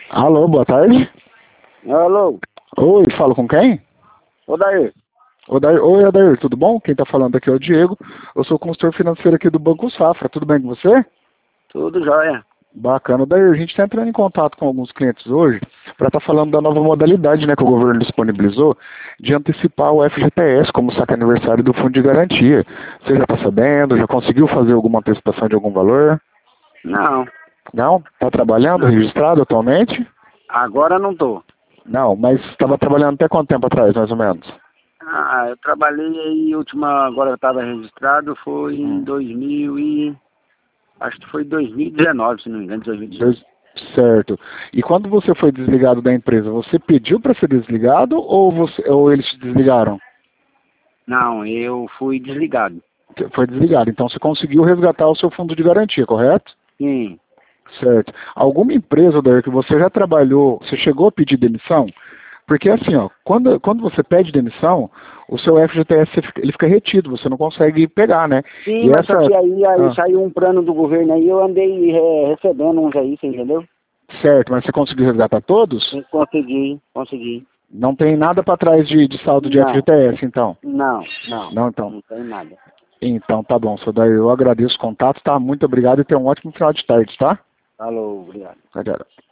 Alô, boa tarde. Alô, Oi, falo com quem? ô Daí, Oi, Adair, tudo bom? Quem tá falando aqui é o Diego. Eu sou consultor financeiro aqui do Banco Safra. Tudo bem com você? tudo jóia? Bacana, Adair. A gente está entrando em contato com alguns clientes hoje para estar falando da nova modalidade, né, que o governo disponibilizou de antecipar o FGTS como saque aniversário do Fundo de Garantia. Você já está sabendo? Já conseguiu fazer alguma antecipação de algum valor? Não, Não? Está trabalhando, não, registrado atualmente? agora não tô. Não, mas estava trabalhando até quanto tempo atrás, mais ou menos? Eu trabalhei aí, agora eu estava registrado, foi em Hum. 2000 e, acho que foi 2019, se não me engano, 2018. Certo. E quando você foi desligado da empresa, você pediu para ser desligado ou eles te desligaram? Não, eu fui desligado. Foi desligado. Então você conseguiu resgatar o seu fundo de garantia, correto? Sim, Certo. Alguma empresa, Dair, que você já trabalhou, você chegou a pedir demissão? Porque assim, ó, quando você pede demissão, o seu FGTS ele fica retido, você não consegue pegar, né? sim, E mas só que aí ah, saiu um plano do governo aí, eu andei recebendo uns aí, você entendeu? certo, mas você conseguiu resgatar todos? Eu consegui. Não tem nada para trás de saldo de Não, FGTS, então? não, Não, então. não tem nada. Então, tá bom, seu Daí, eu agradeço o contato, tá? Muito obrigado e tenha um ótimo final de tarde, tá? Falou, obrigado. Tchau, tchau.